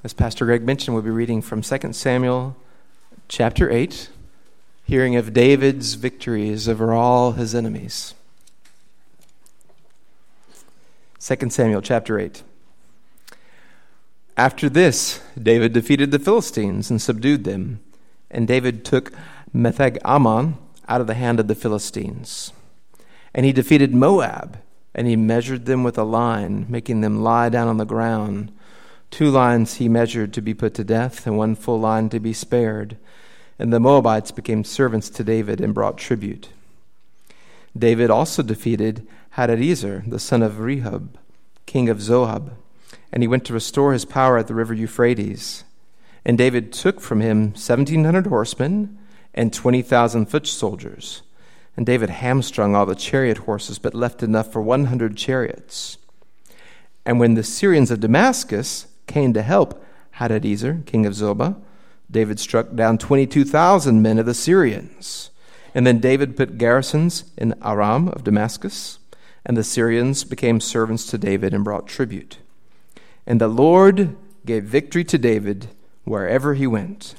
As Pastor Greg mentioned, we'll be reading from 2 Samuel chapter 8, hearing of David's victories over all his enemies. 2 Samuel chapter 8. After this, David defeated the Philistines and subdued them, and David took Metheg-Ammon out of the hand of the Philistines. And he defeated Moab, and he measured them with a line, making them lie down on the ground. 2 lines he measured to be put to death, and 1 full line to be spared. And the Moabites became servants to David and brought tribute. David also defeated Hadadezer, the son of Rehob, king of Zoab, and he went to restore his power at the river Euphrates. And David took from him 1,700 horsemen and 20,000 foot soldiers. And David hamstrung all the chariot horses, but left enough for 100 chariots. And when the Syrians of Damascus came to help Hadadezer, king of Zobah, David struck down 22,000 men of the Syrians. And then David put garrisons in Aram of Damascus, and the Syrians became servants to David and brought tribute. And the Lord gave victory to David wherever he went.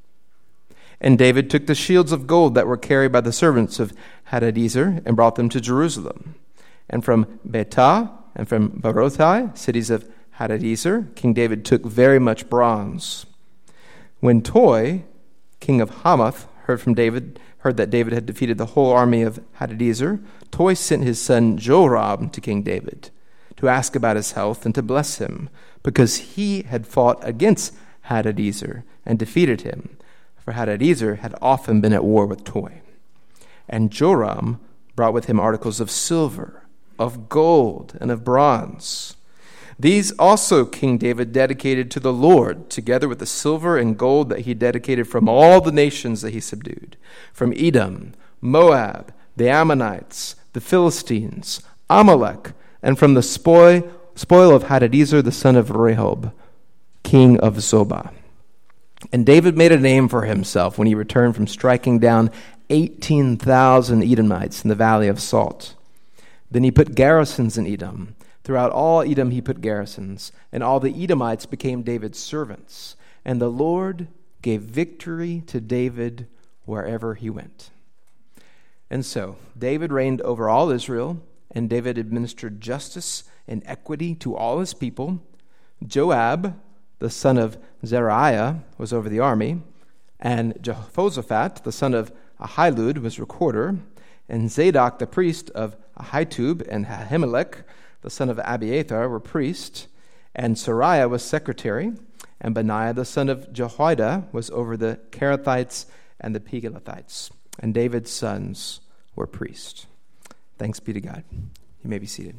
And David took the shields of gold that were carried by the servants of Hadadezer and brought them to Jerusalem. And from Betah and from Barothai, cities of Hadadezer, King David took very much bronze. When Toi, king of Hamath, heard that David had defeated the whole army of Hadadezer, Toi sent his son Joram to King David to ask about his health and to bless him, because he had fought against Hadadezer and defeated him, for Hadadezer had often been at war with Toi. And Joram brought with him articles of silver, of gold, and of bronze. These also King David dedicated to the Lord, together with the silver and gold that he dedicated from all the nations that he subdued, from Edom, Moab, the Ammonites, the Philistines, Amalek, and from the spoil of Hadadezer, the son of Rehob, king of Zobah. And David made a name for himself when he returned from striking down 18,000 Edomites in the Valley of Salt. Then he put garrisons in Edom. Throughout all Edom he put garrisons, and all the Edomites became David's servants. And the Lord gave victory to David wherever he went. And so David reigned over all Israel, and David administered justice and equity to all his people. Joab, the son of Zeruiah, was over the army, and Jehoshaphat, the son of Ahilud, was recorder, and Zadok, the priest of Ahitub, and Ahimelech, the son of Abiathar, were priests, and Sariah was secretary, and Benaiah, the son of Jehoiada, was over the Kerethites and the Pelethites, and David's sons were priests. Thanks be to God. You may be seated.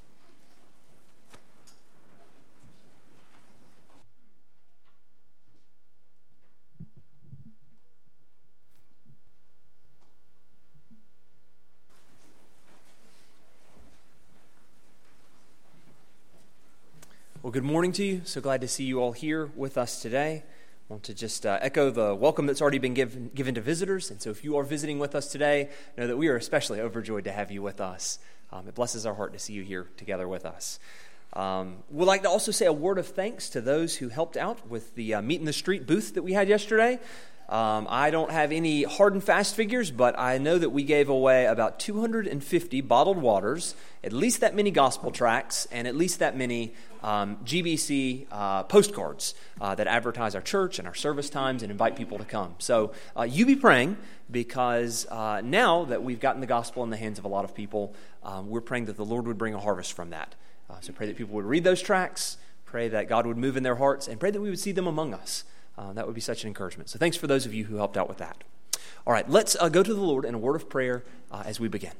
Well, good morning to you. So glad to see you all here with us today. I want to just echo the welcome that's already been given to visitors. And so if you are visiting with us today, know that we are especially overjoyed to have you with us. It blesses our heart to see you here together with us. We'd like to also say a word of thanks to those who helped out with the Meet in the Street booth that we had yesterday. I don't have any hard and fast figures, but I know that we gave away about 250 bottled waters, at least that many gospel tracts, and at least that many GBC postcards that advertise our church and our service times and invite people to come. So you be praying, because now that we've gotten the gospel in the hands of a lot of people, we're praying that the Lord would bring a harvest from that. So pray that people would read those tracts, pray that God would move in their hearts, and pray that we would see them among us. That would be such an encouragement. So thanks for those of you who helped out with that. All right, let's go to the Lord in a word of prayer as we begin.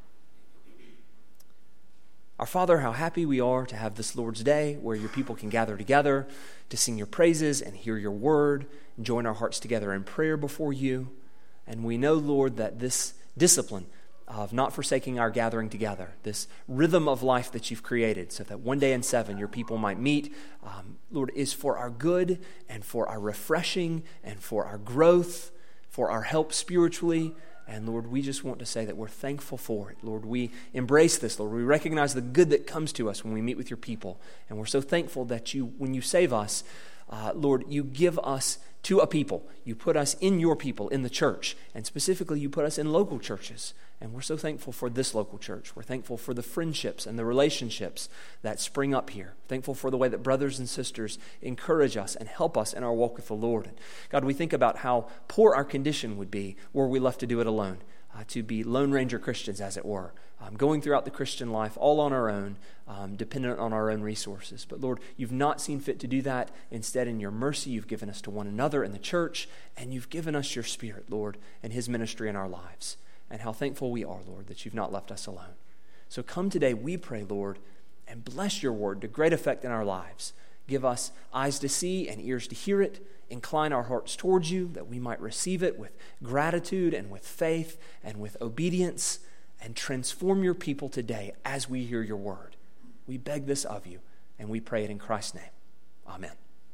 Our Father, how happy we are to have this Lord's Day where your people can gather together to sing your praises and hear your word and join our hearts together in prayer before you. And we know, Lord, that this discipline of not forsaking our gathering together, this rhythm of life that you've created so that one day in 7 your people might meet, Lord, is for our good and for our refreshing and for our growth, for our help spiritually. And Lord, we just want to say that we're thankful for it. Lord, we embrace this. Lord, we recognize the good that comes to us when we meet with your people. And we're so thankful that you, when you save us, Lord, you give us to a people. You put us in your people, in the church, and specifically you put us in local churches. And we're so thankful for this local church. We're thankful for the friendships and the relationships that spring up here. Thankful for the way that brothers and sisters encourage us and help us in our walk with the Lord. And God, we think about how poor our condition would be were we left to do it alone, to be Lone Ranger Christians, as it were, going throughout the Christian life all on our own, dependent on our own resources. But Lord, you've not seen fit to do that. Instead, in your mercy, you've given us to one another in the church, and you've given us your Spirit, Lord, and his ministry in our lives. And how thankful we are, Lord, that you've not left us alone. So come today, we pray, Lord, and bless your word to great effect in our lives. Give us eyes to see and ears to hear it. Incline our hearts towards you that we might receive it with gratitude and with faith and with obedience, and transform your people today as we hear your word. We beg this of you, and we pray it in Christ's name. Amen.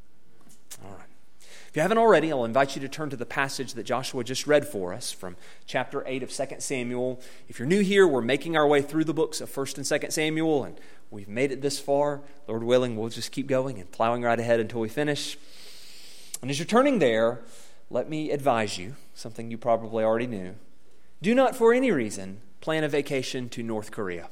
All right. If you haven't already, I'll invite you to turn to the passage that Joshua just read for us from chapter 8 of 2 Samuel. If you're new here, we're making our way through the books of 1 and 2 Samuel, and we've made it this far. Lord willing, we'll just keep going and plowing right ahead until we finish. And as you're turning there, let me advise you, something you probably already knew. Do not for any reason plan a vacation to North Korea.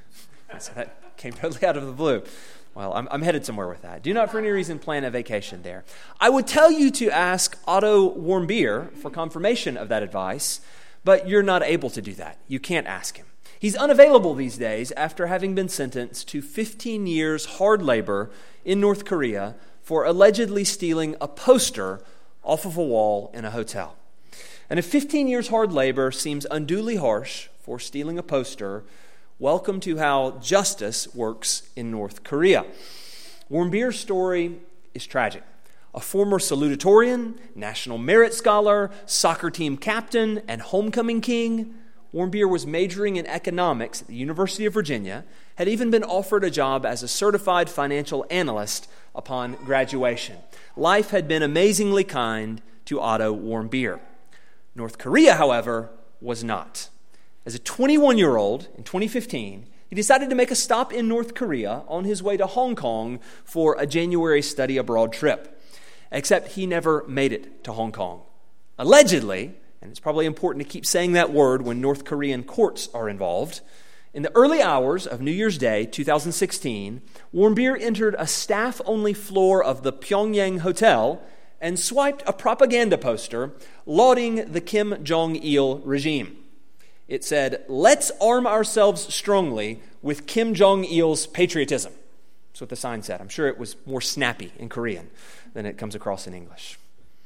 So that came totally out of the blue. Well, I'm headed somewhere with that. Do not for any reason plan a vacation there. I would tell you to ask Otto Warmbier for confirmation of that advice, but you're not able to do that. You can't ask him. He's unavailable these days after having been sentenced to 15 years hard labor in North Korea for allegedly stealing a poster off of a wall in a hotel. And if 15 years hard labor seems unduly harsh for stealing a poster, welcome to how justice works in North Korea. Warmbier's story is tragic. A former salutatorian, National Merit Scholar, soccer team captain, and homecoming king, Warmbier was majoring in economics at the University of Virginia, had even been offered a job as a certified financial analyst upon graduation. Life had been amazingly kind to Otto Warmbier. North Korea, however, was not. As a 21-year-old in 2015, he decided to make a stop in North Korea on his way to Hong Kong for a January study abroad trip. Except he never made it to Hong Kong. Allegedly, and it's probably important to keep saying that word when North Korean courts are involved, in the early hours of New Year's Day, 2016, Warmbier entered a staff-only floor of the Pyongyang Hotel and swiped a propaganda poster lauding the Kim Jong-il regime. It said, "Let's arm ourselves strongly with Kim Jong-il's patriotism." That's what the sign said. I'm sure it was more snappy in Korean than it comes across in English.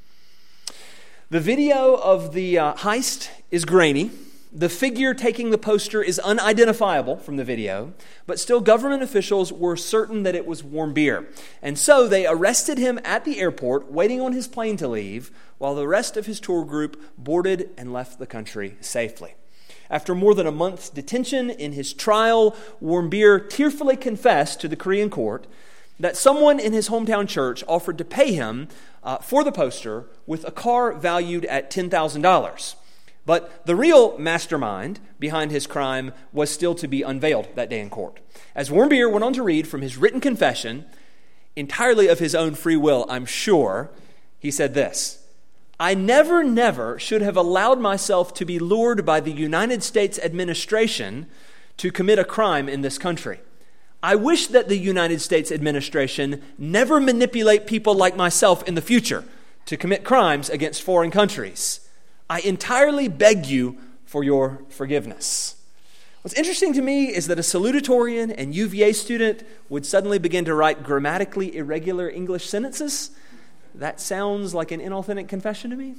The video of the heist is grainy. The figure taking the poster is unidentifiable from the video, but still government officials were certain that it was Warmbier. And so they arrested him at the airport, waiting on his plane to leave, while the rest of his tour group boarded and left the country safely. After more than a month's detention in his trial, Warmbier tearfully confessed to the Korean court that someone in his hometown church offered to pay him for the poster with a car valued at $10,000. But the real mastermind behind his crime was still to be unveiled that day in court. As Warmbier went on to read from his written confession, entirely of his own free will, I'm sure, he said this: "I never should have allowed myself to be lured by the United States administration to commit a crime in this country. I wish that the United States administration never manipulate people like myself in the future to commit crimes against foreign countries. I entirely beg you for your forgiveness." What's interesting to me is that a salutatorian and UVA student would suddenly begin to write grammatically irregular English sentences. That sounds like an inauthentic confession to me.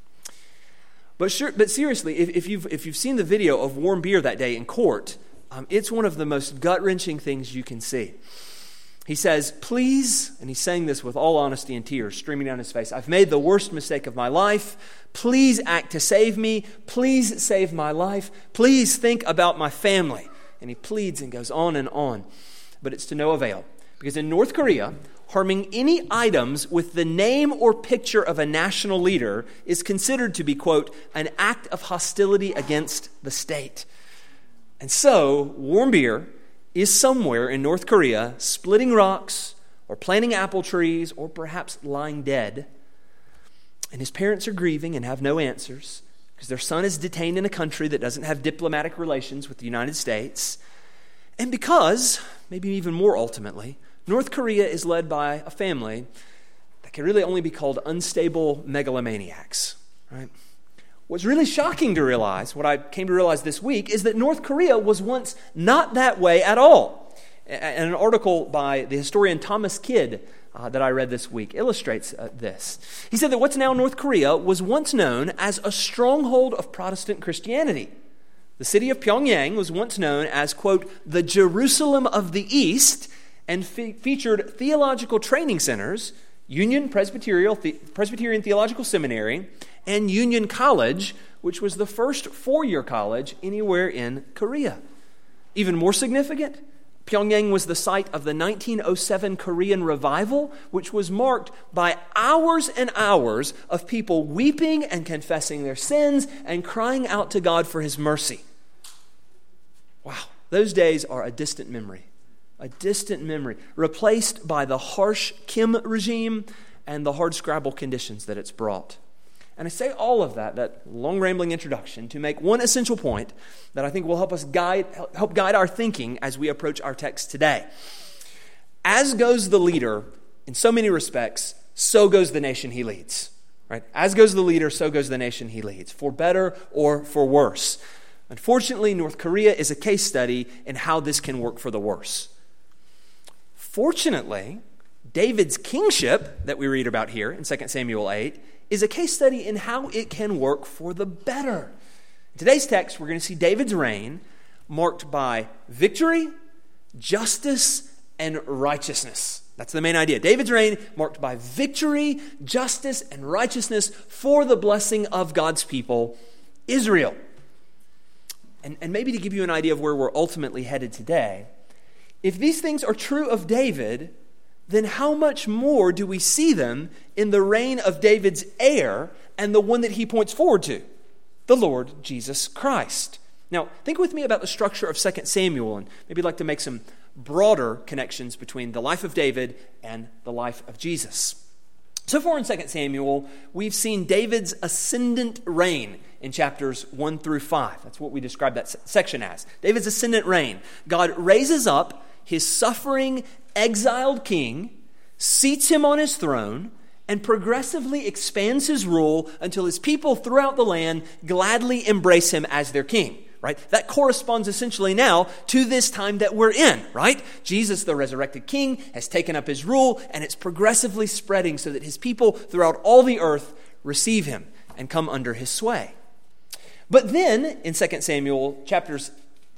But seriously, if you've seen the video of Warmbier that day in court, it's one of the most gut-wrenching things you can see. He says, "Please," and he's saying this with all honesty and tears streaming down his face, "I've made the worst mistake of my life. Please act to save me. Please save my life. Please think about my family." And he pleads and goes on and on. But it's to no avail. Because in North Korea, harming any items with the name or picture of a national leader is considered to be, quote, "an act of hostility against the state." And so, Warmbier is somewhere in North Korea, splitting rocks, or planting apple trees, or perhaps lying dead. And his parents are grieving and have no answers because their son is detained in a country that doesn't have diplomatic relations with the United States. And because, maybe even more ultimately, North Korea is led by a family that can really only be called unstable megalomaniacs, right? What's really shocking to realize, what I came to realize this week, is that North Korea was once not that way at all. And an article by the historian Thomas Kidd that I read this week illustrates this. He said that what's now North Korea was once known as a stronghold of Protestant Christianity. The city of Pyongyang was once known as, quote, the Jerusalem of the East, and featured theological training centers, Union Presbyterian Theological Seminary, and Union College, which was the first four-year college anywhere in Korea. Even more significant, Pyongyang was the site of the 1907 Korean Revival, which was marked by hours and hours of people weeping and confessing their sins and crying out to God for His mercy. Wow, those days are a distant memory, replaced by the harsh Kim regime and the hardscrabble conditions that it's brought. And I say all of that long rambling introduction, to make one essential point that I think will help guide our thinking as we approach our text today. As goes the leader, in so many respects, so goes the nation he leads. Right? As goes the leader, so goes the nation he leads, for better or for worse. Unfortunately, North Korea is a case study in how this can work for the worse. Fortunately, David's kingship that we read about here in 2 Samuel 8 is a case study in how it can work for the better. In today's text, we're going to see David's reign marked by victory, justice, and righteousness. That's the main idea. David's reign marked by victory, justice, and righteousness for the blessing of God's people, Israel. And maybe to give you an idea of where we're ultimately headed today, if these things are true of David, then how much more do we see them in the reign of David's heir and the one that he points forward to, the Lord Jesus Christ? Now, think with me about the structure of 2 Samuel, and maybe I'd like to make some broader connections between the life of David and the life of Jesus. So far in 2 Samuel, we've seen David's ascendant reign in chapters 1 through 5. That's what we describe that section as. David's ascendant reign. God raises up his suffering, exiled king, seats him on his throne, and progressively expands his rule until his people throughout the land gladly embrace him as their king. Right? That corresponds essentially now to this time that we're in, right? Jesus, the resurrected king, has taken up his rule, and it's progressively spreading so that his people throughout all the earth receive him and come under his sway. But then, in 2 Samuel chapters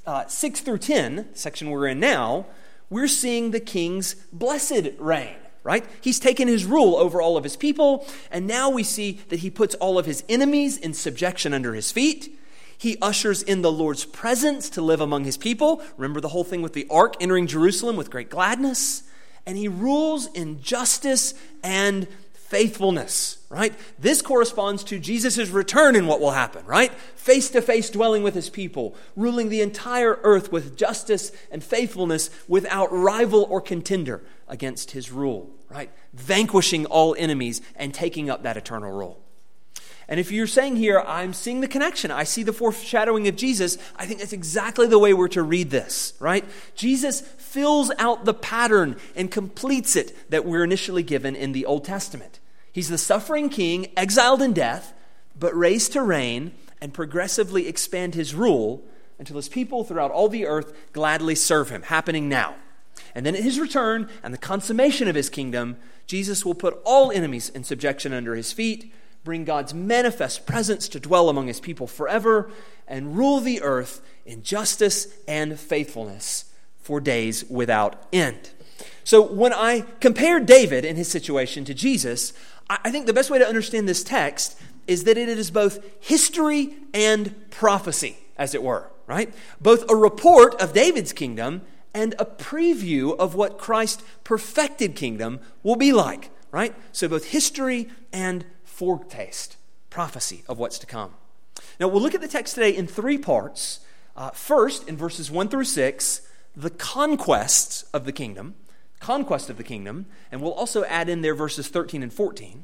6 through 10, the section we're in now, we're seeing the king's blessed reign, right? He's taken his rule over all of his people, and now we see that he puts all of his enemies in subjection under his feet. He ushers in the Lord's presence to live among his people. Remember the whole thing with the ark entering Jerusalem with great gladness. And he rules in justice and faithfulness, right? This corresponds to Jesus' return and what will happen, right? Face-to-face dwelling with his people, ruling the entire earth with justice and faithfulness without rival or contender against his rule, right? Vanquishing all enemies and taking up that eternal rule. And if you're saying here, I'm seeing the connection, I see the foreshadowing of Jesus, I think that's exactly the way we're to read this, right? Jesus fills out the pattern and completes it that we're initially given in the Old Testament. He's the suffering king, exiled in death, but raised to reign and progressively expand his rule until his people throughout all the earth gladly serve him, happening now. And then at his return and the consummation of his kingdom, Jesus will put all enemies in subjection under his feet, bring God's manifest presence to dwell among his people forever, and rule the earth in justice and faithfulness for days without end. So when I compare David in his situation to Jesus, I think the best way to understand this text is that it is both history and prophecy, as it were, right? Both a report of David's kingdom and a preview of what Christ's perfected kingdom will be like, right? So both history and foretaste, prophecy of what's to come. Now, we'll look at the text today in three parts. First, in verses 1 through 6, the conquests of the kingdom. conquest of the kingdom, and we'll also add in there verses 13 and 14.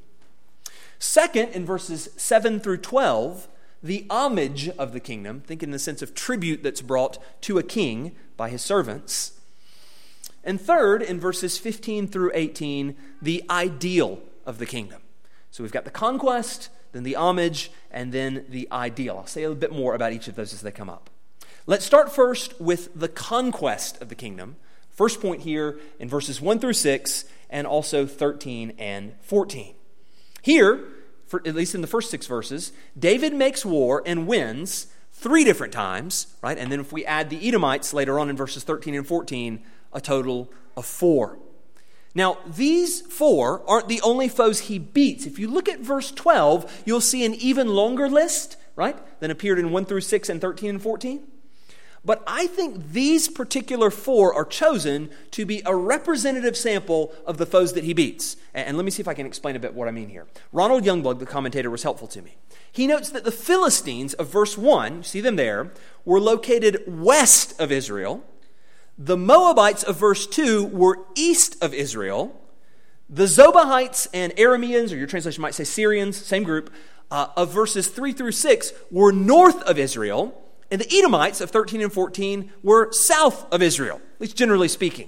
Second, in verses 7 through 12, the homage of the kingdom, think in the sense of tribute that's brought to a king by his servants. And third, in verses 15 through 18, the ideal of the kingdom. So we've got the conquest, then the homage, and then the ideal. I'll say a little bit more about each of those as they come up. Let's start first with the conquest of the kingdom. First point here in verses 1 through 6, and also 13 and 14. Here, at least in the first 6 verses, David makes war and wins 3 different times, right? And then if we add the Edomites later on in verses 13 and 14, a total of 4. Now, these 4 aren't the only foes he beats. If you look at verse 12, you'll see an even longer list, right, than appeared in 1 through 6 and 13 and 14. But I think these particular 4 are chosen to be a representative sample of the foes that he beats. And let me see if I can explain a bit what I mean here. Ronald Youngblood, the commentator, was helpful to me. He notes that the Philistines of verse 1, you see them there, were located west of Israel. The Moabites of verse 2 were east of Israel. The Zobahites and Arameans, or your translation might say Syrians, same group, of verses 3 through 6 were north of Israel. And the Edomites of 13 and 14 were south of Israel, at least generally speaking.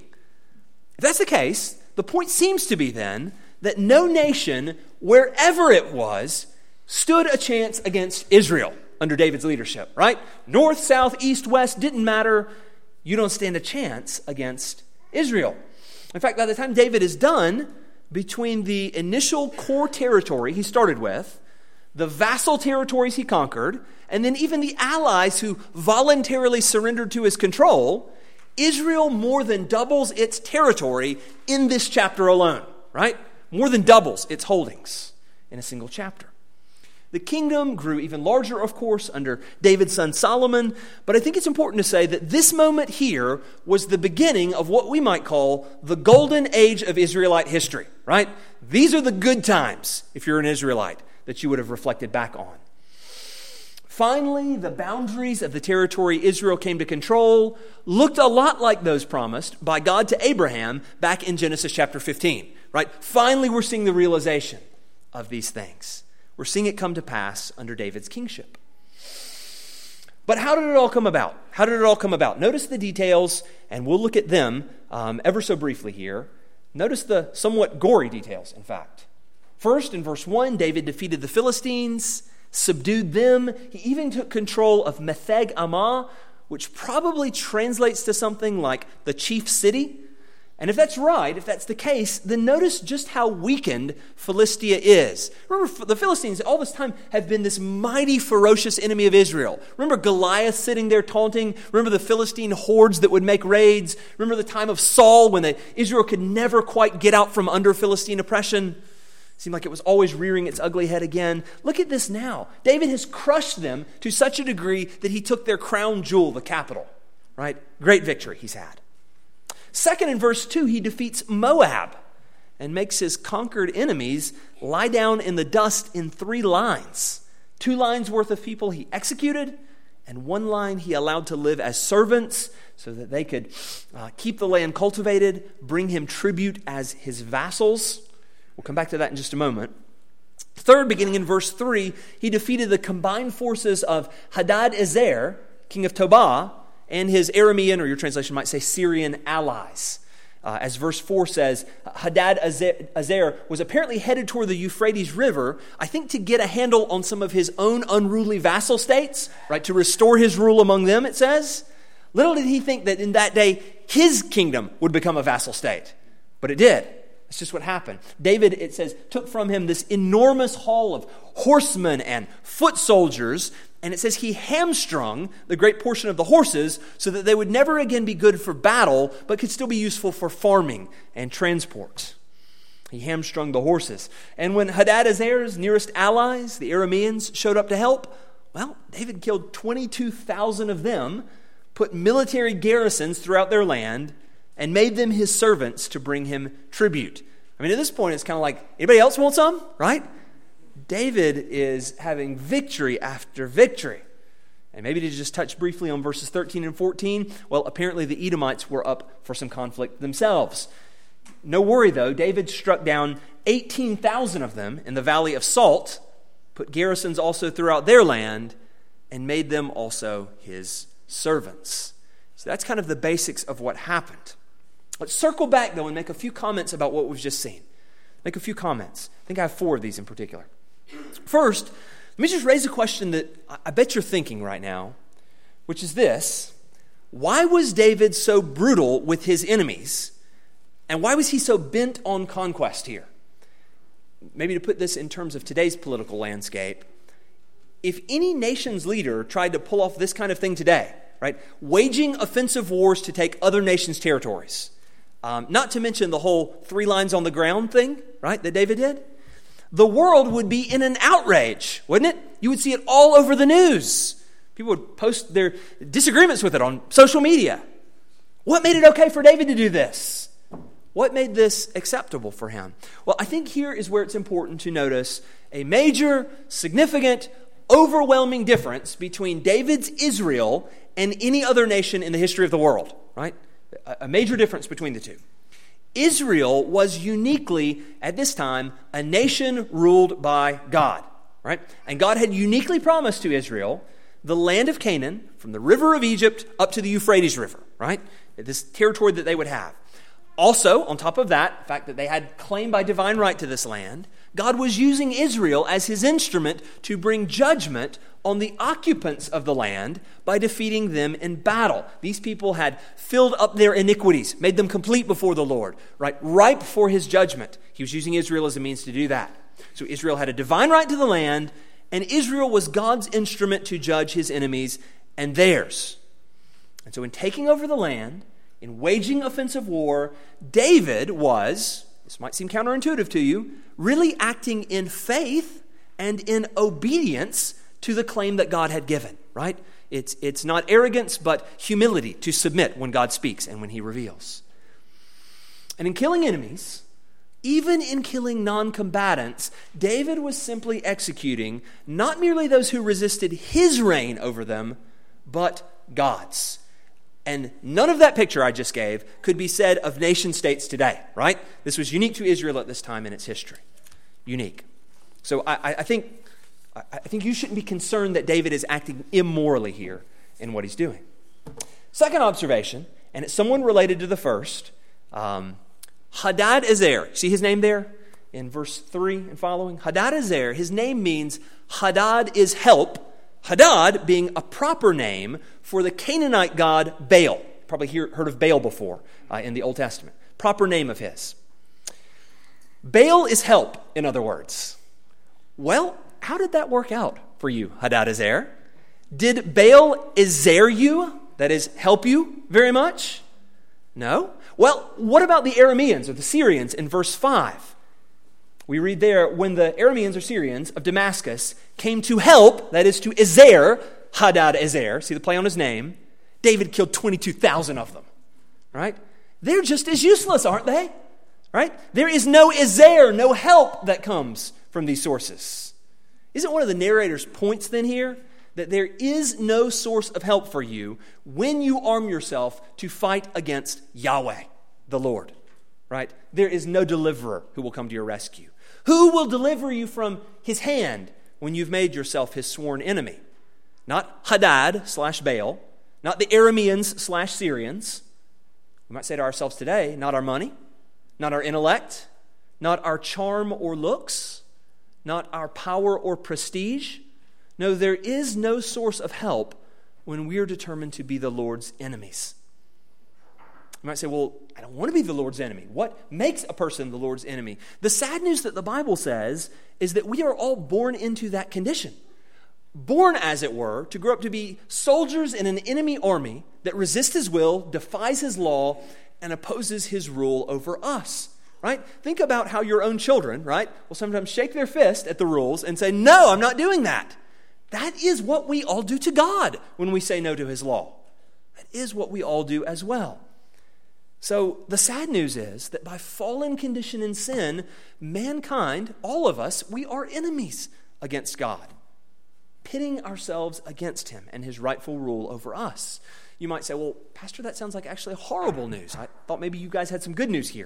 If that's the case, the point seems to be then that no nation, wherever it was, stood a chance against Israel under David's leadership, right? North, south, east, west, didn't matter. You don't stand a chance against Israel. In fact, by the time David is done, between the initial core territory he started with, the vassal territories he conquered, and then even the allies who voluntarily surrendered to his control, Israel more than doubles its territory in this chapter alone, right? More than doubles its holdings in a single chapter. The kingdom grew even larger, of course, under David's son Solomon, but I think it's important to say that this moment here was the beginning of what we might call the golden age of Israelite history, right? These are the good times, if you're an Israelite, that you would have reflected back on. Finally, the boundaries of the territory Israel came to control looked a lot like those promised by God to Abraham back in Genesis chapter 15, right? Finally, we're seeing the realization of these things. We're seeing it come to pass under David's kingship. But how did it all come about? How did it all come about? Notice the details, and we'll look at them ever so briefly here. Notice the somewhat gory details, in fact. First, in verse 1, David defeated the Philistines, subdued them. He even took control of Metheg Ammah, which probably translates to something like the chief city. And if that's right, if that's the case, then notice just how weakened Philistia is. Remember, the Philistines all this time have been this mighty, ferocious enemy of Israel. Remember Goliath sitting there taunting? Remember the Philistine hordes that would make raids? Remember the time of Saul when Israel could never quite get out from under Philistine oppression? It seemed like it was always rearing its ugly head again. Look at this now. David has crushed them to such a degree that he took their crown jewel, the capital. Right? Great victory he's had. Second, in verse 2, he defeats Moab and makes his conquered enemies lie down in the dust in 3 lines. 2 lines worth of people he executed, and 1 line he allowed to live as servants so that they could keep the land cultivated, bring him tribute as his vassals. We'll come back to that in just a moment. Third, beginning in verse 3, he defeated the combined forces of Hadad-ezer, king of Tobah, and his Aramean, or your translation might say Syrian allies. As verse 4 says, Hadad-ezer was apparently headed toward the Euphrates River, I think to get a handle on some of his own unruly vassal states, right, to restore his rule among them, it says. Little did he think that in that day, his kingdom would become a vassal state. But it did. That's just what happened. David, it says, took from him this enormous haul of horsemen and foot soldiers, and it says he hamstrung the great portion of the horses so that they would never again be good for battle, but could still be useful for farming and transport. He hamstrung the horses. And when Hadad-ezer's nearest allies, the Arameans, showed up to help, well, David killed 22,000 of them, put military garrisons throughout their land, and made them his servants to bring him tribute. I mean, at this point, it's kind of like, anybody else want some? Right? David is having victory after victory. And maybe to just touch briefly on verses 13 and 14, well, apparently the Edomites were up for some conflict themselves. No worry, though. David struck down 18,000 of them in the Valley of Salt, put garrisons also throughout their land, and made them also his servants. So that's kind of the basics of what happened. Let's circle back, though, and make a few comments about what we've just seen. Make a few comments. I think I have 4 of these in particular. First, let me just raise a question that I bet you're thinking right now, which is this. Why was David so brutal with his enemies? And why was he so bent on conquest here? Maybe to put this in terms of today's political landscape, if any nation's leader tried to pull off this kind of thing today, right, waging offensive wars to take other nations' territories, not to mention the whole 3 lines on the ground thing, right, that David did, the world would be in an outrage, wouldn't it? You would see it all over the news. People would post their disagreements with it on social media. What made it okay for David to do this? What made this acceptable for him? Well, I think here is where it's important to notice a major, significant, overwhelming difference between David's Israel and any other nation in the history of the world, right? A major difference between the two. Israel was uniquely, at this time, a nation ruled by God, right? And God had uniquely promised to Israel the land of Canaan, from the river of Egypt up to the Euphrates River, right? This territory that they would have. Also, on top of that, the fact that they had claim by divine right to this land, God was using Israel as his instrument to bring judgment on the occupants of the land by defeating them in battle. These people had filled up their iniquities, made them complete before the Lord, right? Ripe for his judgment. He was using Israel as a means to do that. So Israel had a divine right to the land, and Israel was God's instrument to judge his enemies and theirs. And so in taking over the land, in waging offensive war, David was, this might seem counterintuitive to you, really acting in faith and in obedience to the claim that God had given, right? It's not arrogance, but humility to submit when God speaks and when he reveals. And in killing enemies, even in killing non-combatants, David was simply executing not merely those who resisted his reign over them, but God's. And none of that picture I just gave could be said of nation states today, right? This was unique to Israel at this time in its history. Unique. So I think you shouldn't be concerned that David is acting immorally here in what he's doing. Second observation, and it's someone related to the first, Hadadezer. See his name there in verse 3 and following? Hadadezer, his name means Hadad is help. Hadad being a proper name for the Canaanite god Baal. Probably heard of Baal before in the Old Testament. Proper name of his. Baal is help, in other words. Well, how did that work out for you, Hadadezer? Did Baal ezer you, that is, help you very much? No. Well, what about the Arameans or the Syrians in verse 5? We read there, when the Arameans or Syrians of Damascus came to help, that is to ezer, Hadadezer, see the play on his name, David killed 22,000 of them, right? They're just as useless, aren't they? Right? There is no ezer, no help that comes from these sources. Isn't one of the narrator's points then here that there is no source of help for you when you arm yourself to fight against Yahweh, the Lord, right? There is no deliverer who will come to your rescue. Who will deliver you from his hand when you've made yourself his sworn enemy? Not Hadad/Baal, not the Arameans/Syrians. We might say to ourselves today, not our money, not our intellect, not our charm or looks, not our power or prestige. No, there is no source of help when we are determined to be the Lord's enemies. You might say, well, I don't want to be the Lord's enemy. What makes a person the Lord's enemy? The sad news that the Bible says is that we are all born into that condition. Born, as it were, to grow up to be soldiers in an enemy army that resists his will, defies his law, and opposes his rule over us. Right? Think about how your own children, right, will sometimes shake their fist at the rules and say, no, I'm not doing that. That is what we all do to God when we say no to his law. That is what we all do as well. So the sad news is that by fallen condition in sin, mankind, all of us, we are enemies against God, pitting ourselves against him and his rightful rule over us. You might say, well, Pastor, that sounds like actually horrible news. I thought maybe you guys had some good news here.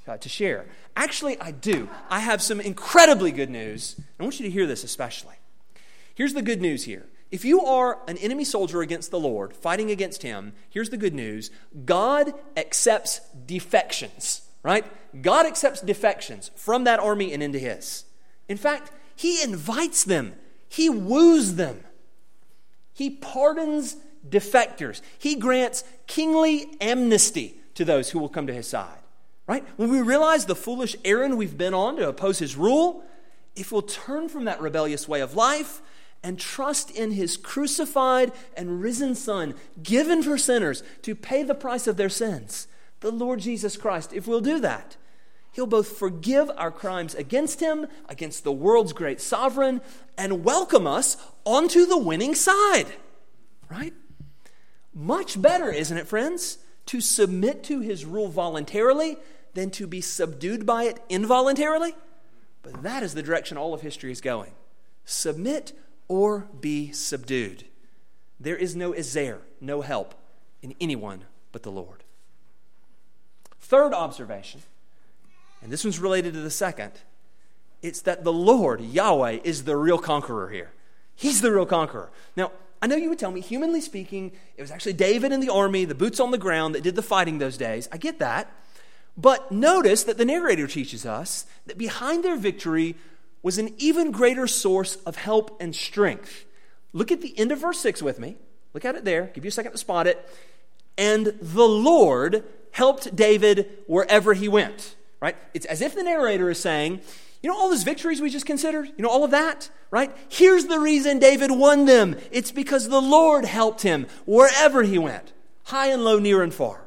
to share. Actually, I do. I have some incredibly good news. I want you to hear this especially. Here's the good news here. If you are an enemy soldier against the Lord, fighting against him, here's the good news. God accepts defections, right? God accepts defections from that army and into his. In fact, he invites them. He woos them. He pardons defectors. He grants kingly amnesty to those who will come to his side, right? When we realize the foolish errand we've been on to oppose his rule, if we'll turn from that rebellious way of life and trust in his crucified and risen Son, given for sinners to pay the price of their sins, the Lord Jesus Christ, if we'll do that, he'll both forgive our crimes against him, against the world's great sovereign, and welcome us onto the winning side, right? Much better, isn't it, friends, to submit to his rule voluntarily than to be subdued by it involuntarily? But that is the direction all of history is going. Submit or be subdued. There is no ezer, no help in anyone but the Lord. Third observation, and this one's related to the second, it's that the Lord, Yahweh, is the real conqueror here. He's the real conqueror. Now, I know you would tell me, humanly speaking, it was actually David and the army, the boots on the ground, that did the fighting those days. I get that. But notice that the narrator teaches us that behind their victory was an even greater source of help and strength. Look at the end of verse 6 with me. Look at it there. Give you a second to spot it. And the Lord helped David wherever he went. Right? It's as if the narrator is saying, you know all those victories we just considered? You know all of that? Right? Here's the reason David won them. It's because the Lord helped him wherever he went. High and low, near and far.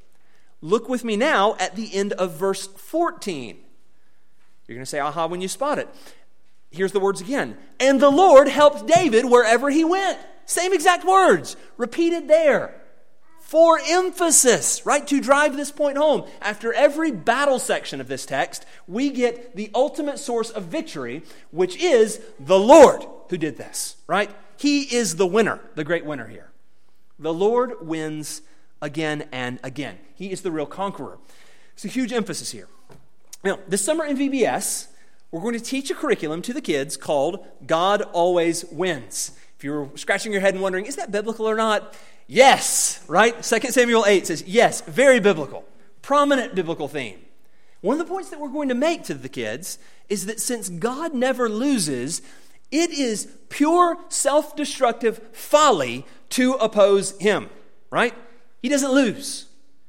Look with me now at the end of verse 14. You're going to say, aha, when you spot it. Here's the words again. And the Lord helped David wherever he went. Same exact words, repeated there. For emphasis, right? To drive this point home. After every battle section of this text, we get the ultimate source of victory, which is the Lord who did this, right? He is the winner, the great winner here. The Lord wins again and again. He is the real conqueror. It's a huge emphasis here. Now, this summer in VBS, we're going to teach a curriculum to the kids called God Always Wins. If you're scratching your head and wondering, is that biblical or not? Yes, right? 2 Samuel 8 says, yes, very biblical. Prominent biblical theme. One of the points that we're going to make to the kids is that since God never loses, it is pure self-destructive folly to oppose him, right? He doesn't lose.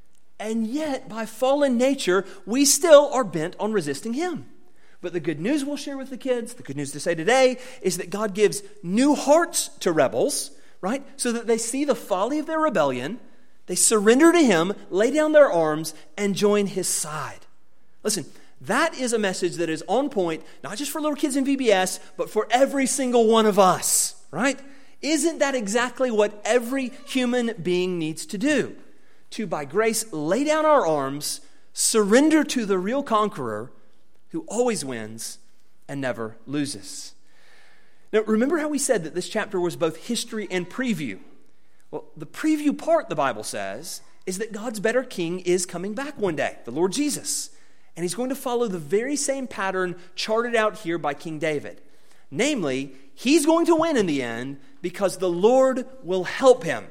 And yet, by fallen nature, we still are bent on resisting him. But the good news we'll share with the kids, the good news to say today, is that God gives new hearts to rebels, right? So that they see the folly of their rebellion, they surrender to him, lay down their arms, and join his side. Listen, that is a message that is on point, not just for little kids in VBS, but for every single one of us, right? Isn't that exactly what every human being needs to do? To, by grace, lay down our arms, surrender to the real conqueror who always wins and never loses. Now, remember how we said that this chapter was both history and preview? Well, the preview part, the Bible says, is that God's better king is coming back one day, the Lord Jesus. And he's going to follow the very same pattern charted out here by King David. Namely, he's going to win in the end because the Lord will help him.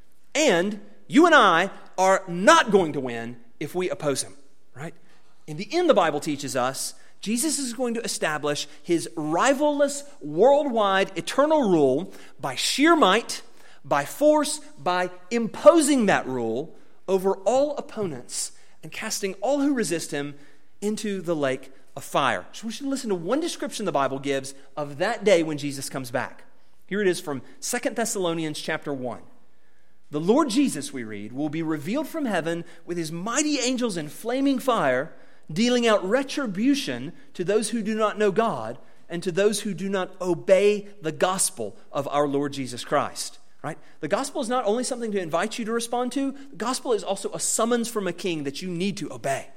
And you and I are not going to win if we oppose him, right? In the end, the Bible teaches us Jesus is going to establish his rival-less, worldwide, eternal rule by sheer might, by force, by imposing that rule over all opponents and casting all who resist him into the lake of fire. So we should listen to one description the Bible gives of that day when Jesus comes back. Here it is from 2 Thessalonians chapter 1. The Lord Jesus, we read, will be revealed from heaven with his mighty angels in flaming fire, dealing out retribution to those who do not know God and to those who do not obey the gospel of our Lord Jesus Christ. Right? The gospel is not only something to invite you to respond to, the gospel is also a summons from a king that you need to obey.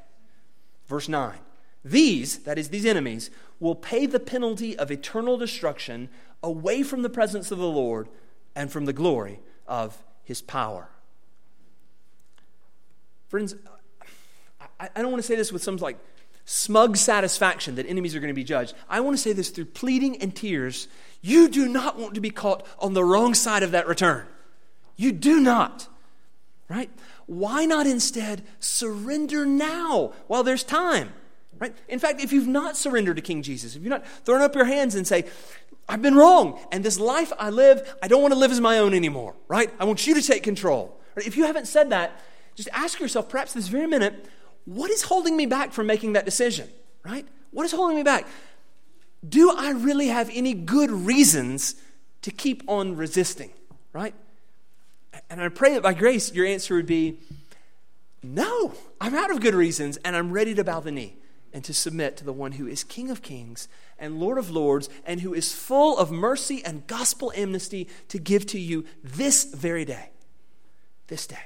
Verse 9. These, that is these enemies, will pay the penalty of eternal destruction away from the presence of the Lord and from the glory of his power. Friends, I don't want to say this with some like smug satisfaction that enemies are going to be judged. I want to say this through pleading and tears. You do not want to be caught on the wrong side of that return. You do not, right? Why not instead surrender now while there's time, right? In fact, if you've not surrendered to King Jesus, if you've not thrown up your hands and say, I've been wrong, and this life I live, I don't want to live as my own anymore, right? I want you to take control. If you haven't said that, just ask yourself, perhaps this very minute, what is holding me back from making that decision, right? What is holding me back? Do I really have any good reasons to keep on resisting, right? And I pray that by grace, your answer would be, no, I'm out of good reasons, and I'm ready to bow the knee and to submit to the one who is King of Kings and Lord of Lords, and who is full of mercy and gospel amnesty to give to you this very day. This day.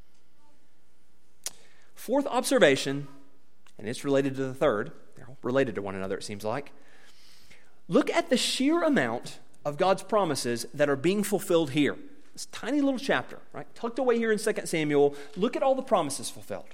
Fourth observation, and it's related to the third. They're related to one another, it seems like. Look at the sheer amount of God's promises that are being fulfilled here. This tiny little chapter, right? Tucked away here in 2 Samuel. Look at all the promises fulfilled.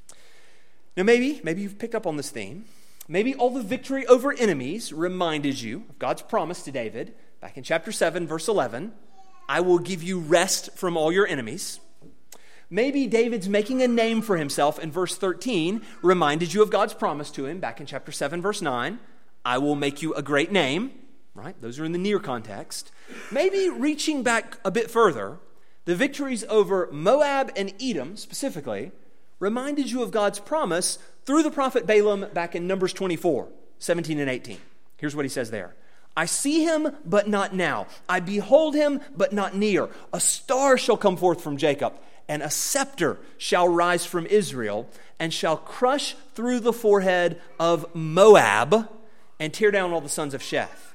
Now maybe you've picked up on this theme. Maybe all the victory over enemies reminded you of God's promise to David back in chapter 7, verse 11. I will give you rest from all your enemies. Maybe David's making a name for himself in verse 13 reminded you of God's promise to him back in chapter 7, verse 9. I will make you a great name, right? Those are in the near context. Maybe reaching back a bit further, the victories over Moab and Edom specifically reminded you of God's promise through the prophet Balaam back in Numbers 24, 17 and 18. Here's what he says there. I see him, but not now. I behold him, but not near. A star shall come forth from Jacob, and a scepter shall rise from Israel, and shall crush through the forehead of Moab, and tear down all the sons of Sheth.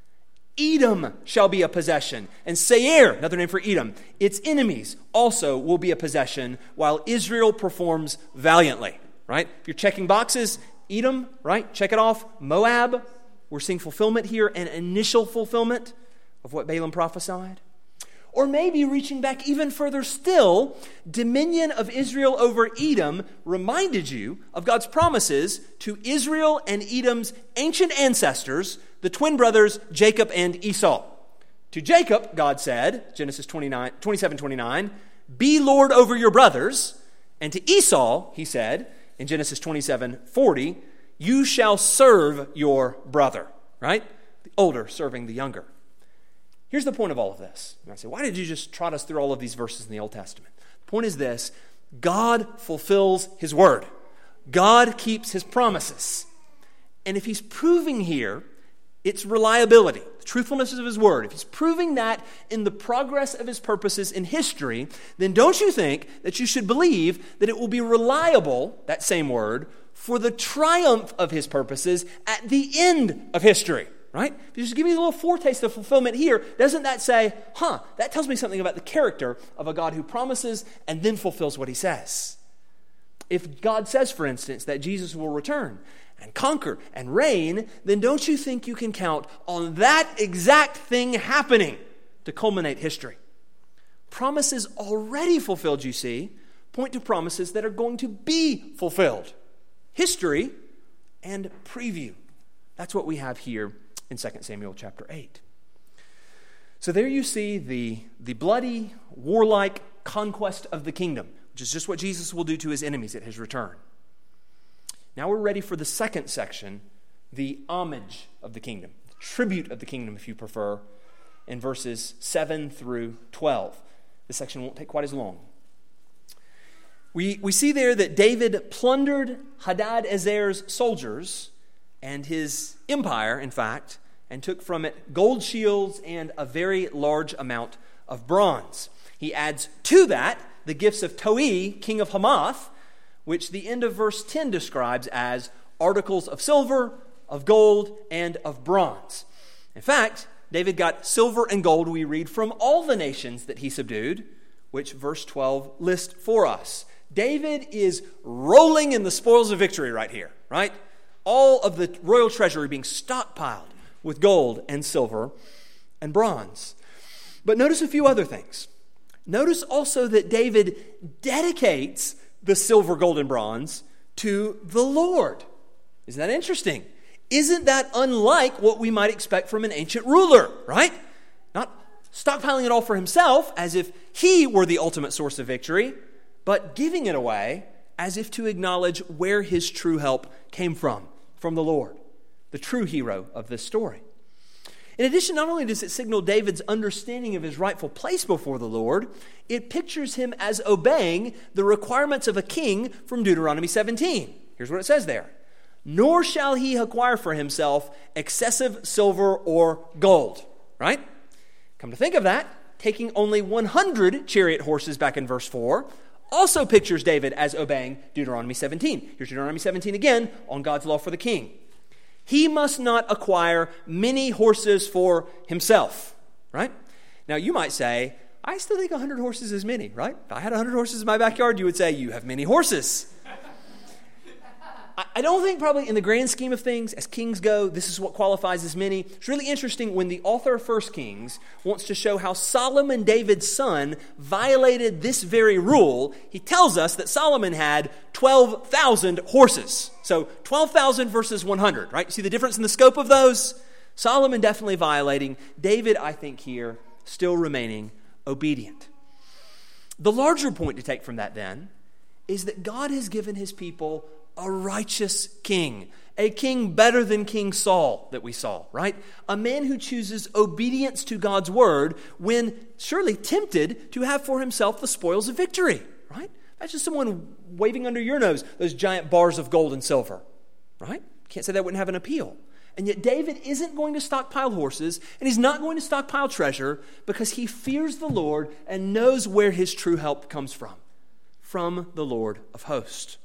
Edom shall be a possession, and Seir, another name for Edom, its enemies also will be a possession, while Israel performs valiantly. Right? If you're checking boxes, Edom, right? Check it off. Moab, we're seeing fulfillment here, an initial fulfillment of what Balaam prophesied. Or maybe reaching back even further still, dominion of Israel over Edom reminded you of God's promises to Israel and Edom's ancient ancestors, the twin brothers Jacob and Esau. To Jacob, God said, Genesis 27:29, be Lord over your brothers. And to Esau, he said, in Genesis 27:40, you shall serve your brother, right? The older serving the younger. Here's the point of all of this. You might say, why did you just trot us through all of these verses in the Old Testament? The point is this: God fulfills his word. God keeps his promises. And if he's proving here its reliability, the truthfulness of his word, if he's proving that in the progress of his purposes in history, then don't you think that you should believe that it will be reliable, that same word, for the triumph of his purposes at the end of history? Right? If you just give me a little foretaste of fulfillment here, doesn't that say, that tells me something about the character of a God who promises and then fulfills what he says? If God says, for instance, that Jesus will return and conquer and reign, then don't you think you can count on that exact thing happening to culminate history? Promises already fulfilled, you see, point to promises that are going to be fulfilled. History and preview. That's what we have here in 2 Samuel chapter 8. So there you see the bloody, warlike conquest of the kingdom, which is just what Jesus will do to his enemies at his return. Now we're ready for the second section, the homage of the kingdom, the tribute of the kingdom, if you prefer, in verses 7 through 12. This section won't take quite as long. We see there that David plundered Hadad-ezer's soldiers and his empire, in fact, and took from it gold shields and a very large amount of bronze. He adds to that the gifts of Toi, king of Hamath, which the end of verse 10 describes as articles of silver, of gold, and of bronze. In fact, David got silver and gold, we read, from all the nations that he subdued, which verse 12 lists for us. David is rolling in the spoils of victory right here, right? All of the royal treasury being stockpiled with gold and silver and bronze. But notice a few other things. Notice also that David dedicates the silver, gold, and bronze to the Lord. Isn't that interesting? Isn't that unlike what we might expect from an ancient ruler, right? Not stockpiling it all for himself as if he were the ultimate source of victory, but giving it away as if to acknowledge where his true help came from the Lord, the true hero of this story. In addition, not only does it signal David's understanding of his rightful place before the Lord, it pictures him as obeying the requirements of a king from Deuteronomy 17. Here's what it says there. Nor shall he acquire for himself excessive silver or gold. Right? Come to think of that, taking only 100 chariot horses back in verse 4 also pictures David as obeying Deuteronomy 17. Here's Deuteronomy 17 again on God's law for the king. He must not acquire many horses for himself, right? Now, you might say, I still think 100 horses is many, right? If I had 100 horses in my backyard, you would say, you have many horses. I don't think probably in the grand scheme of things, as kings go, this is what qualifies as many. It's really interesting when the author of 1 Kings wants to show how Solomon, David's son, violated this very rule. He tells us that Solomon had 12,000 horses. So 12,000 versus 100, right? See the difference in the scope of those? Solomon definitely violating. David, I think here, still remaining obedient. The larger point to take from that then is that God has given his people a righteous king, a king better than King Saul that we saw, right? A man who chooses obedience to God's word when surely tempted to have for himself the spoils of victory, right? That's just someone waving under your nose those giant bars of gold and silver, right? Can't say that wouldn't have an appeal. And yet David isn't going to stockpile horses, and he's not going to stockpile treasure because he fears the Lord and knows where his true help comes from the Lord of hosts.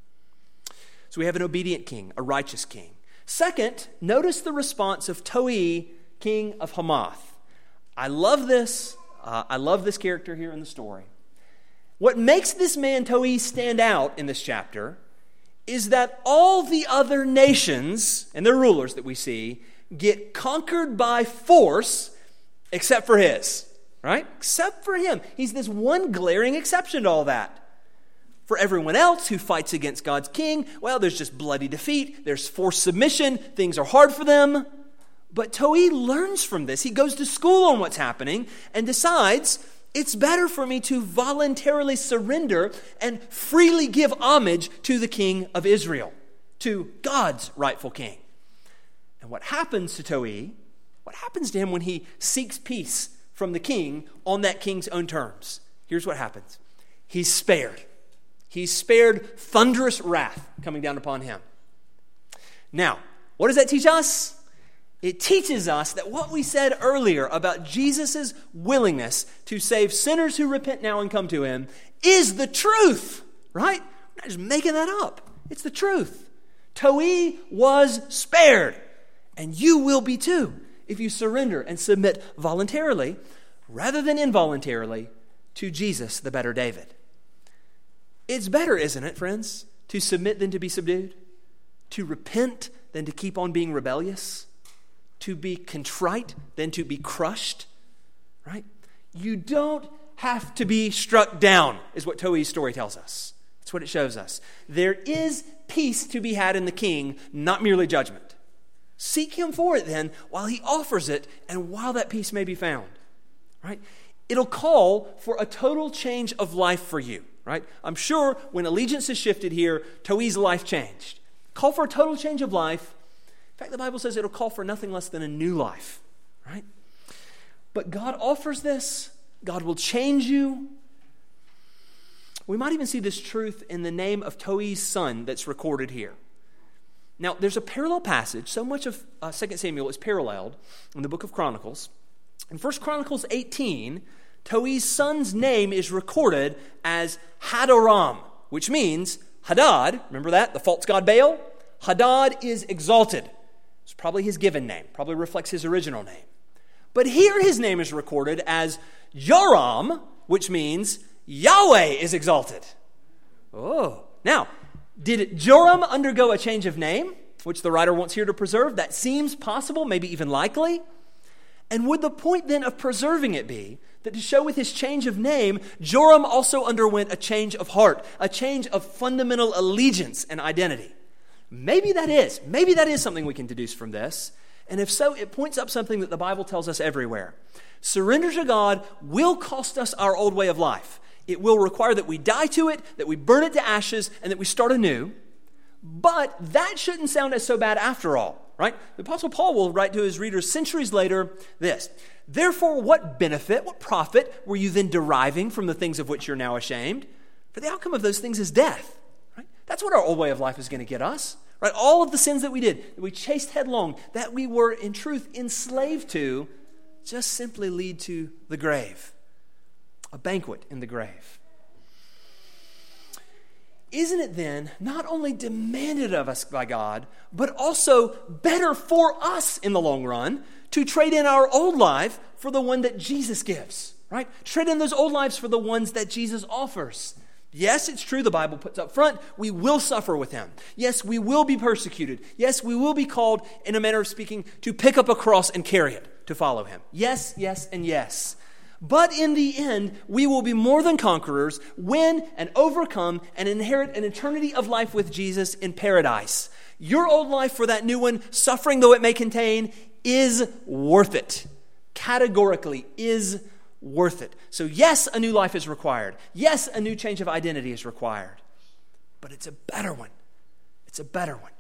So we have an obedient king, a righteous king. Second, notice the response of Toi, king of Hamath. I love this. I love this character here in the story. What makes this man Toi stand out in this chapter is that all the other nations and their rulers that we see get conquered by force except for his, right? Except for him. He's this one glaring exception to all that. For everyone else who fights against God's king, well, there's just bloody defeat. There's forced submission. Things are hard for them. But Toi learns from this. He goes to school on what's happening and decides it's better for me to voluntarily surrender and freely give homage to the king of Israel, to God's rightful king. And what happens to Toi, what happens to him when he seeks peace from the king on that king's own terms? Here's what happens. He's spared. He's spared thunderous wrath coming down upon him. Now, what does that teach us? It teaches us that what we said earlier about Jesus' willingness to save sinners who repent now and come to him is the truth, right? We're not just making that up. It's the truth. Toi was spared, and you will be too if you surrender and submit voluntarily rather than involuntarily to Jesus, the better David. It's better, isn't it, friends, to submit than to be subdued? To repent than to keep on being rebellious? To be contrite than to be crushed? Right? You don't have to be struck down, is what Toi's story tells us. That's what it shows us. There is peace to be had in the king, not merely judgment. Seek him for it then, while he offers it and while that peace may be found. Right? It'll call for a total change of life for you. Right? I'm sure when allegiance is shifted here, Toi's life changed. Call for a total change of life. In fact, the Bible says it'll call for nothing less than a new life. Right? But God offers this. God will change you. We might even see this truth in the name of Toi's son that's recorded here. Now, there's a parallel passage. So much of 2 Samuel is paralleled in the book of Chronicles. In 1 Chronicles 18, Toi's son's name is recorded as Hadoram, which means Hadad, remember that, the false god Baal? Hadad is exalted. It's probably his given name, probably reflects his original name. But here his name is recorded as Joram, which means Yahweh is exalted. Oh, now, did Joram undergo a change of name, which the writer wants here to preserve? That seems possible, maybe even likely. And would the point then of preserving it be that to show with his change of name, Joram also underwent a change of heart, a change of fundamental allegiance and identity? Maybe that is something we can deduce from this. And if so, it points up something that the Bible tells us everywhere. Surrender to God will cost us our old way of life. It will require that we die to it, that we burn it to ashes, and that we start anew. But that shouldn't sound as so bad after all, right? The Apostle Paul will write to his readers centuries later this: "Therefore, what benefit, what profit were you then deriving from the things of which you're now ashamed? For the outcome of those things is death." Right? That's what our old way of life is going to get us. Right? All of the sins that we did, that we chased headlong, that we were in truth enslaved to, just simply lead to the grave, a banquet in the grave. Isn't it then not only demanded of us by God, but also better for us in the long run to trade in our old life for the one that Jesus gives, right? Trade in those old lives for the ones that Jesus offers. Yes, it's true, the Bible puts up front, we will suffer with him. Yes, we will be persecuted. Yes, we will be called, in a manner of speaking, to pick up a cross and carry it, to follow him. Yes, yes, and yes. But in the end, we will be more than conquerors, win and overcome, and inherit an eternity of life with Jesus in paradise. Your old life for that new one, suffering though it may contain, is worth it. Categorically is worth it. So yes, a new life is required. Yes, a new change of identity is required. But it's a better one. It's a better one.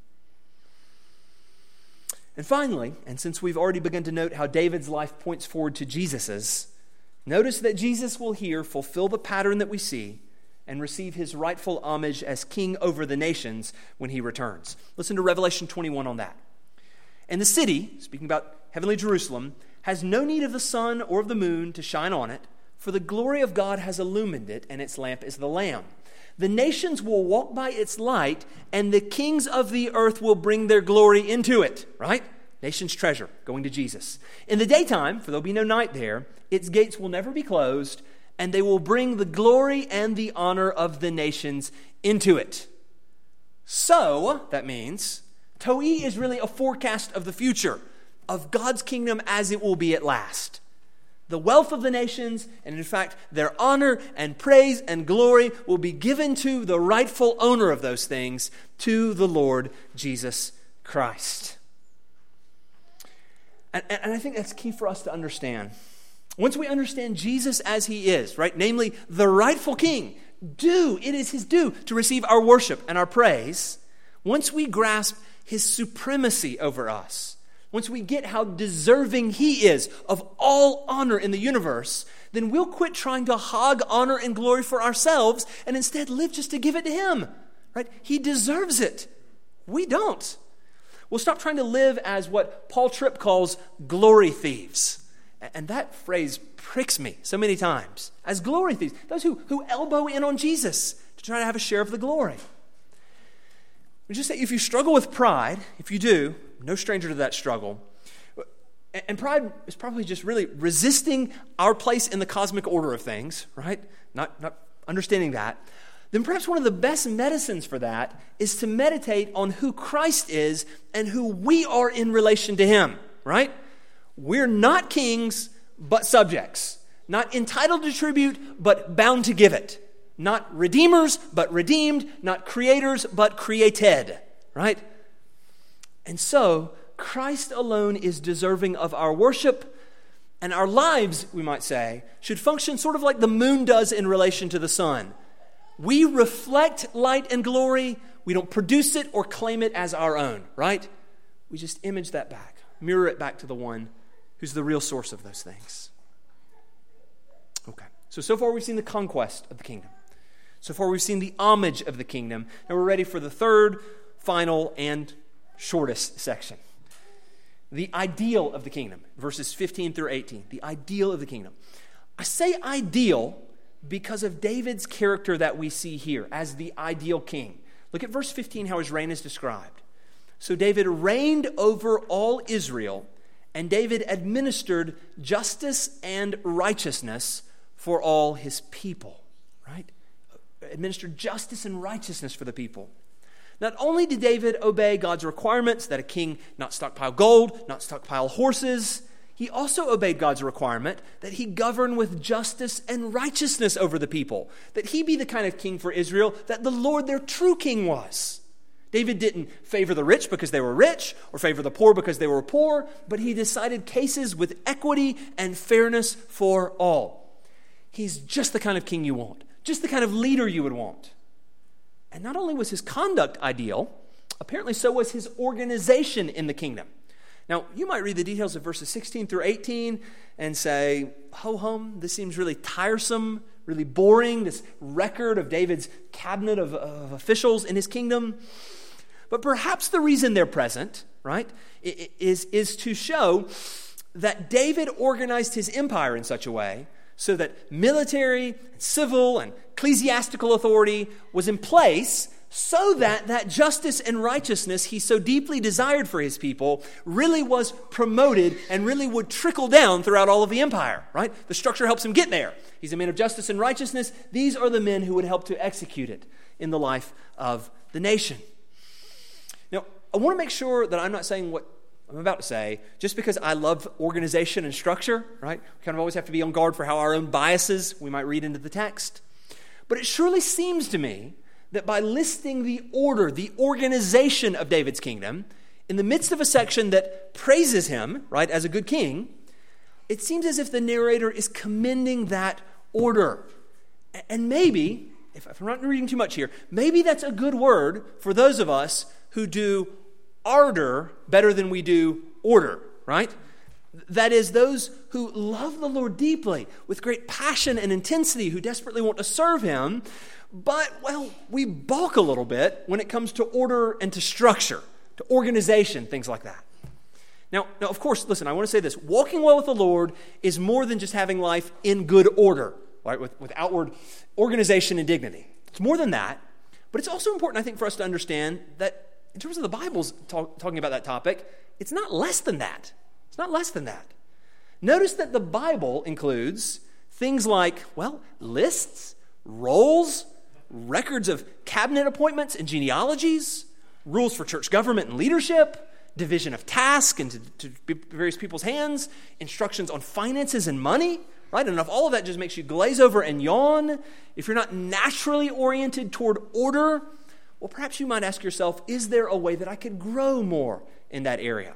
And finally, and since we've already begun to note how David's life points forward to Jesus's, notice that Jesus will here fulfill the pattern that we see and receive his rightful homage as king over the nations when he returns. Listen to Revelation 21 on that. "And the city," speaking about heavenly Jerusalem, "has no need of the sun or of the moon to shine on it, for the glory of God has illumined it, and its lamp is the Lamb. The nations will walk by its light, and the kings of the earth will bring their glory into it." Right? Nation's treasure, going to Jesus. "In the daytime, for there'll be no night there, its gates will never be closed, and they will bring the glory and the honor of the nations into it." So, that means, Toi is really a forecast of the future, of God's kingdom as it will be at last. The wealth of the nations, and in fact, their honor and praise and glory will be given to the rightful owner of those things, to the Lord Jesus Christ. And I think that's key for us to understand. Once we understand Jesus as he is, right, namely the rightful king, it is his due to receive our worship and our praise. Once we grasp his supremacy over us, once we get how deserving he is of all honor in the universe, then we'll quit trying to hog honor and glory for ourselves and instead live just to give it to him. Right? He deserves it. We don't. We'll stop trying to live as what Paul Tripp calls glory thieves. And that phrase pricks me so many times. As glory thieves, those who elbow in on Jesus to try to have a share of the glory. We just say, if you struggle with pride, if you do, no stranger to that struggle. And pride is probably just really resisting our place in the cosmic order of things, right? Not understanding that. Then perhaps one of the best medicines for that is to meditate on who Christ is and who we are in relation to him, right? We're not kings, but subjects. Not entitled to tribute, but bound to give it. Not redeemers, but redeemed. Not creators, but created, right? And so, Christ alone is deserving of our worship, and our lives, we might say, should function sort of like the moon does in relation to the sun. We reflect light and glory. We don't produce it or claim it as our own, right? We just image that back, mirror it back to the one who's the real source of those things. Okay, so far we've seen the conquest of the kingdom. So far we've seen the homage of the kingdom. Now we're ready for the third, final, and shortest section. The ideal of the kingdom, verses 15 through 18. The ideal of the kingdom. I say ideal because of David's character that we see here as the ideal king. Look at verse 15, how his reign is described. So David reigned over all Israel, and David administered justice and righteousness for all his people. Right? Administered justice and righteousness for the people. Not only did David obey God's requirements that a king not stockpile gold, not stockpile horses, he also obeyed God's requirement that he govern with justice and righteousness over the people, that he be the kind of king for Israel that the Lord their true king was. David didn't favor the rich because they were rich or favor the poor because they were poor, but he decided cases with equity and fairness for all. He's just the kind of king you want, just the kind of leader you would want. And not only was his conduct ideal, apparently so was his organization in the kingdom. Now, you might read the details of verses 16 through 18 and say, ho-hum, this seems really tiresome, really boring, this record of David's cabinet of officials in his kingdom. But perhaps the reason they're present, right, is to show that David organized his empire in such a way so that military, civil, and ecclesiastical authority was in place so that justice and righteousness he so deeply desired for his people really was promoted and really would trickle down throughout all of the empire, right? The structure helps him get there. He's a man of justice and righteousness. These are the men who would help to execute it in the life of the nation. Now, I want to make sure that I'm not saying what I'm about to say just because I love organization and structure, right? We kind of always have to be on guard for how our own biases we might read into the text. But it surely seems to me that by listing the order, the organization of David's kingdom, in the midst of a section that praises him, right, as a good king, it seems as if the narrator is commending that order. And maybe, if I'm not reading too much here, maybe that's a good word for those of us who do ardor better than we do order, right? That is, those who love the Lord deeply, with great passion and intensity, who desperately want to serve him, but, well, we balk a little bit when it comes to order and to structure, to organization, things like that. Now, of course, listen, I want to say this. Walking well with the Lord is more than just having life in good order, right, with outward organization and dignity. It's more than that, but it's also important, I think, for us to understand that in terms of the Bible's talking about that topic, it's not less than that. It's not less than that. Notice that the Bible includes things like, well, lists, rolls, records of cabinet appointments and genealogies, rules for church government and leadership, division of task into various people's hands, instructions on finances and money, right? And if all of that just makes you glaze over and yawn, if you're not naturally oriented toward order, well, perhaps you might ask yourself, is there a way that I could grow more in that area?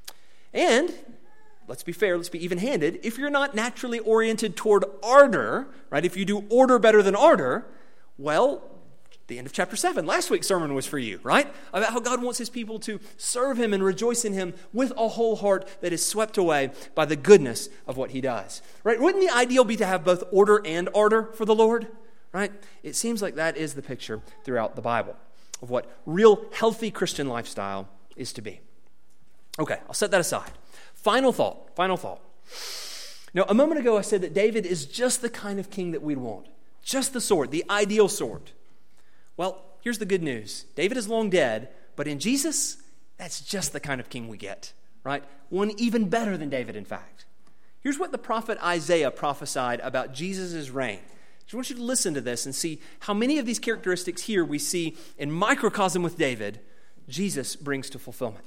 And let's be fair, let's be even-handed. If you're not naturally oriented toward ardor, right, if you do order better than ardor, well, the end of chapter 7, last week's sermon was for you, right? About how God wants his people to serve him and rejoice in him with a whole heart that is swept away by the goodness of what he does, right? Wouldn't the ideal be to have both order and ardor for the Lord, right? It seems like that is the picture throughout the Bible of what real healthy Christian lifestyle is to be. Okay, I'll set that aside. Final thought. Now, a moment ago I said that David is just the kind of king that we'd want. Just the sort, the ideal sort. Well, here's the good news. David is long dead, but in Jesus, that's just the kind of king we get, right? One even better than David, in fact. Here's what the prophet Isaiah prophesied about Jesus' reign. I just want you to listen to this and see how many of these characteristics here we see in microcosm with David, Jesus brings to fulfillment.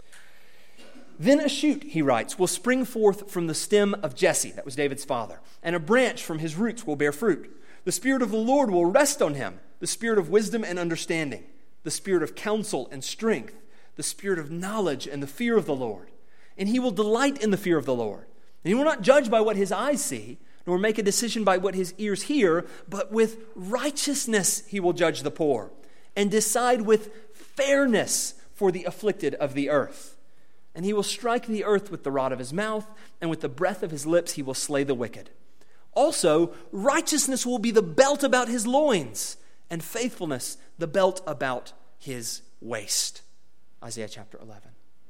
Then a shoot, he writes, will spring forth from the stem of Jesse, that was David's father, and a branch from his roots will bear fruit. The Spirit of the Lord will rest on him, the Spirit of wisdom and understanding, the Spirit of counsel and strength, the Spirit of knowledge and the fear of the Lord. And he will delight in the fear of the Lord. And he will not judge by what his eyes see, nor make a decision by what his ears hear, but with righteousness he will judge the poor, and decide with fairness for the afflicted of the earth. And he will strike the earth with the rod of his mouth, and with the breath of his lips he will slay the wicked. Also, righteousness will be the belt about his loins, and faithfulness the belt about his waist. Isaiah chapter 11.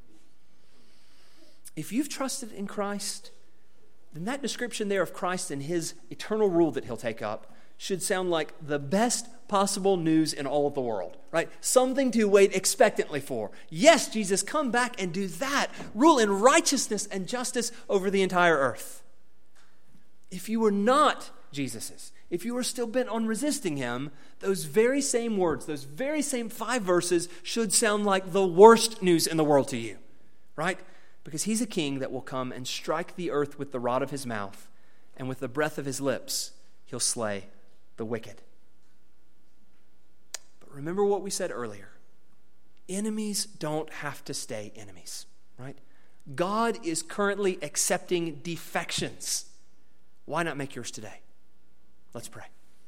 If you've trusted in Christ, then that description there of Christ and his eternal rule that he'll take up should sound like the best possible news in all of the world, right? Something to wait expectantly for. Yes, Jesus, come back and do that. Rule in righteousness and justice over the entire earth. If you were not Jesus's, if you were still bent on resisting him, those very same words, those very same 5 verses should sound like the worst news in the world to you, right? because he's a king that will come and strike the earth with the rod of his mouth, and with the breath of his lips, he'll slay the wicked. But remember what we said earlier. Enemies don't have to stay enemies, right? God is currently accepting defections. Why not make yours today? Let's pray.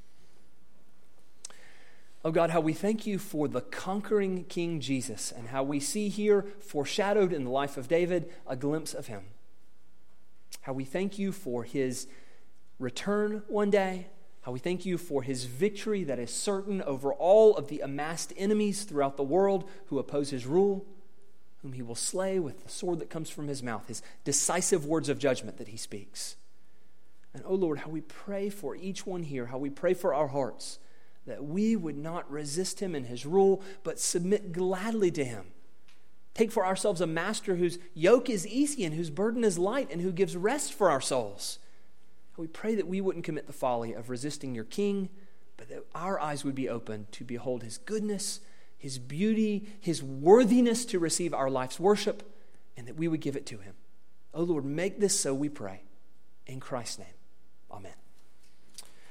Oh God, how we thank you for the conquering King Jesus, and how we see here, foreshadowed in the life of David, a glimpse of him. How we thank you for his return one day. How we thank you for his victory that is certain over all of the amassed enemies throughout the world who oppose his rule, whom he will slay with the sword that comes from his mouth, his decisive words of judgment that he speaks. And oh Lord, how we pray for each one here, how we pray for our hearts, that we would not resist him in his rule, but submit gladly to him. Take for ourselves a master whose yoke is easy and whose burden is light, and who gives rest for our souls. And we pray that we wouldn't commit the folly of resisting your king, but that our eyes would be open to behold his goodness, his beauty, his worthiness to receive our life's worship, and that we would give it to him. Oh Lord, make this so, we pray. In Christ's name, amen.